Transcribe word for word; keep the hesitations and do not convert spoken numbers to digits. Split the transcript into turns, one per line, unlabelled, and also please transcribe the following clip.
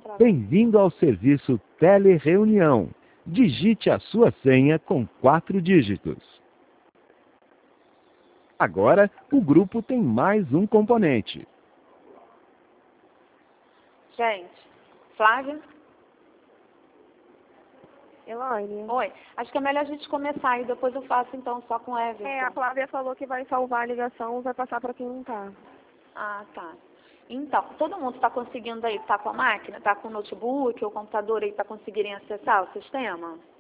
Bem-vindo ao serviço Telereunião. Digite a sua senha com quatro dígitos. Agora, o grupo tem mais um componente.
Gente, Flávia?
Elaine.
Oi. Acho que é melhor a gente começar e depois eu faço então só com o Everton.
É, a Flávia falou que vai salvar a ligação e vai passar para quem não tá.
Ah, tá. Então, todo mundo está conseguindo aí, tá com a máquina, tá com o notebook, o computador aí para conseguirem acessar o sistema?